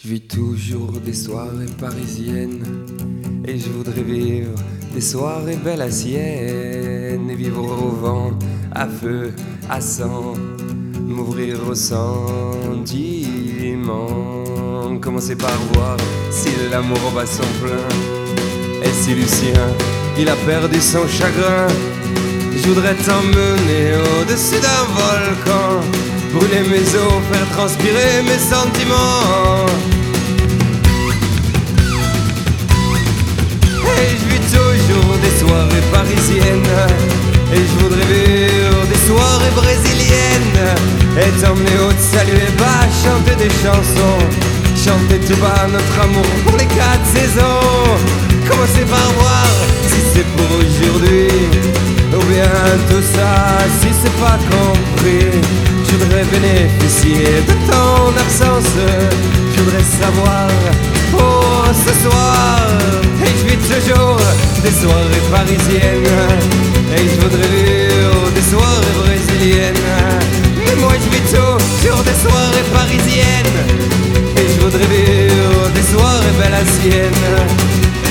Je vis toujours des soirées parisiennes et je voudrais vivre des soirées belles à sienne et vivre au vent, à feu, à sang, m'ouvrir au sentiment. Commencer par voir si l'amour bat son plein et si Lucien, il a perdu son chagrin. Je voudrais t'emmener au-dessus d'un volcan, brûler mes os, faire transpirer mes sentiments. Et je vis toujours des soirées parisiennes et je voudrais vivre des soirées brésiliennes et t'emmener au salut et bas, chanter des chansons, chanter tout bas notre amour pour les 4 saisons. Commencer par voir si c'est pour aujourd'hui ou bien tout ça si c'est pas compris. Je voudrais bénéficier de ton absence, je voudrais savoir pour ce soir. Et je vis toujours des soirées parisiennes et je voudrais vivre des soirées brésiliennes. Mais moi je vis toujours des soirées parisiennes et je voudrais vivre des soirées belles à sienne.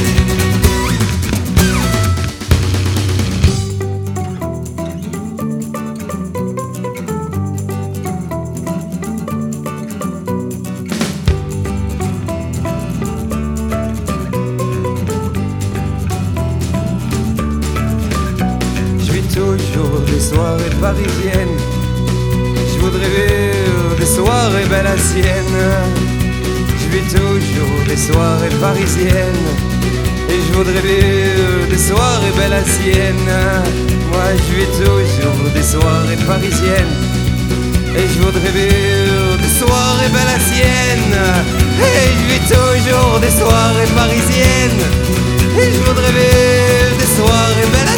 Toujours des soirées parisiennes, je voudrais vivre des soirées belles à sienne. Je vis toujours des soirées parisiennes et je voudrais vivre des soirées belles à sienne. Moi je vis toujours des soirées parisiennes et je voudrais vivre des soirées belles à sienne. Et je vis toujours des soirées parisiennes et je voudrais vivre des soirées belles à sienne.